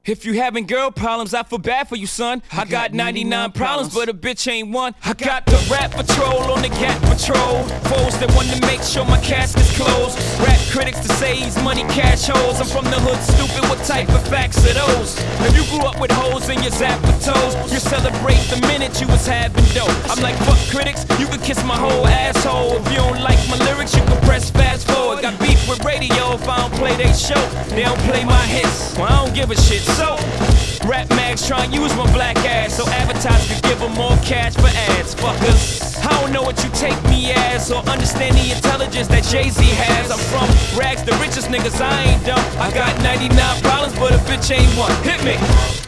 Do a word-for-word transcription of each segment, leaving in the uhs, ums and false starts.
If you having girl problems, I feel bad for you, son. I got ninety-nine problems, but a bitch ain't one. I got the rap patrol on the Gap Patrol. Foes that want to make sure my casket's closed. Rap critics to say he's money cash holes. I'm from the hood, stupid, what type of facts are those? If you grew up with hoes in your zapper toes, you celebrate the minute you was having dope. I'm like, fuck critics, you can kiss my whole asshole. If you don't like my lyrics, you can press fast forward. Got beef with radio if I don't play they show. They don't play my hits, well I don't give a shit. So, rap mags try and use my black ass so advertisers can give them more cash for ads. Fuckers, I don't know what you take me as or understand the intelligence that Jay-Z has. I'm from rags, the richest niggas, I ain't dumb. I got ninety-nine problems, but a bitch ain't one. Hit me.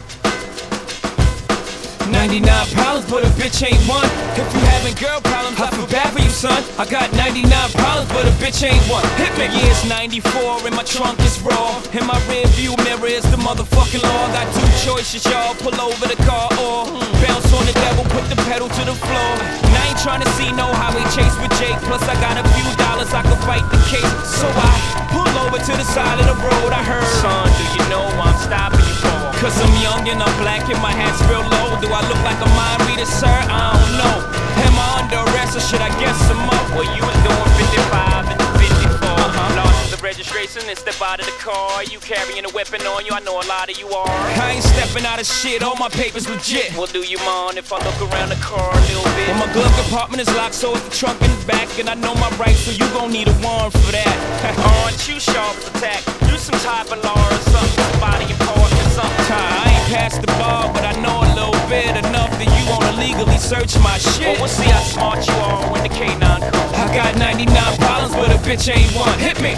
ninety-nine problems, but a bitch ain't one. If you having girl problems, I feel bad for you, son. I got ninety-nine problems, but a bitch ain't one. Hit me. Yeah, it's ninety-four and my trunk is raw. In my rear view mirror is the motherfucking law. Got two choices, y'all. Pull over the car or bounce on the devil, put the pedal to the floor. And I ain't trying to see no highway chase with Jake. Plus I got a few dollars, I can fight the case. So I pull over to the side of the road. I heard, son, do you know I'm stopping you for? Cause I'm young and I'm black and my hat's real low. Do I look like a mind reader, sir? I don't know. Am I under arrest or should I guess some up? Well, you was doing fifty-five and fifty-four. Uh-huh. Lost the registration and step out of the car. You carrying a weapon on you? I know a lot of you are. I ain't stepping out of shit. All my papers legit. Well, do you mind if I look around the car a little bit? Well, my glove compartment is locked, so it's the trunk in the back, and I know my rights, so you gon' need a warrant for that. Aren't you sharp as a tack? Do some type of law or something. Somebody important or something. I ain't past the bar, but I know a little bit enough that you wanna legally search my shit. Well, we'll see how smart you are when the K nine comes. I got ninety-nine problems, but a bitch ain't one. Hit me.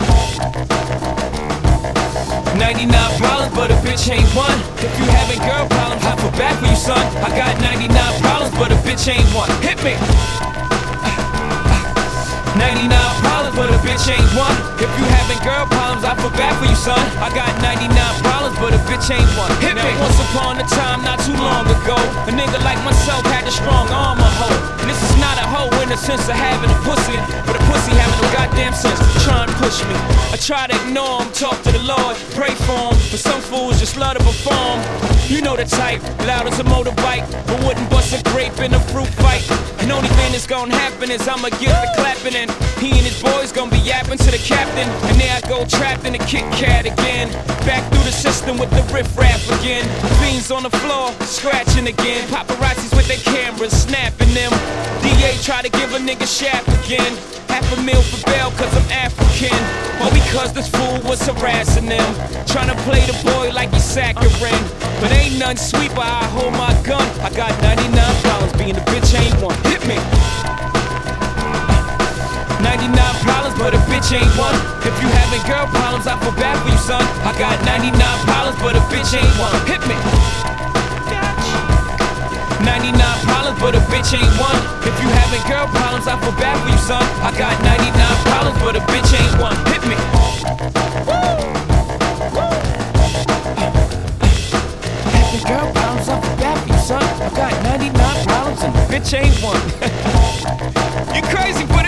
ninety-nine problems, but a bitch ain't one. If you having girl problems, I feel bad for you, son. I got ninety-nine problems, but a bitch ain't one. Hit me. ninety-nine problems, but a bitch ain't one. If you having girl problems, I feel bad for you, son. I got ninety-nine problems, but a bitch ain't one. Hit now, me. Once upon a time, not too long ago, a nigga like myself had a strong arm, a hoe. And this is not a hoe in the sense of having a pussy, but a pussy having no goddamn sense. Try and push me. I try to ignore him, talk to the Lord, pray for him, but some fools just love to perform. You know the type, loud as a motorbike, but wouldn't bust a grape in a fruit fight. And only thing that's gonna happen is I'ma get the clapping and he and his boys gonna be yapping to the captain. And there I go trapped in a Kit Kat again. Back through the system with the riff-raff again. Fiends on the floor, scratching again. Paparazzis with their cameras, snapping them. D A try to give a nigga shaft again. Half a meal for bail cause I'm African. Or because this fool was harassing them. Trying to play the boy like he's saccharine. But ain't none sweet but I hold my gun. I got ninety-nine problems, being a bitch ain't one. Hit me. ninety-nine problems, but a bitch ain't one. If you having girl problems, I feel bad for you, son. I got ninety-nine problems, but a bitch ain't one. Hit me. ninety-nine problems, but a bitch ain't one. If you having girl problems, I feel bad for you, son. I got ninety-nine problems, but a bitch ain't one. Hit me. Having girl problems, I feel bad for you, son. I got ninety-nine problems, and a bitch ain't one. You crazy, bro?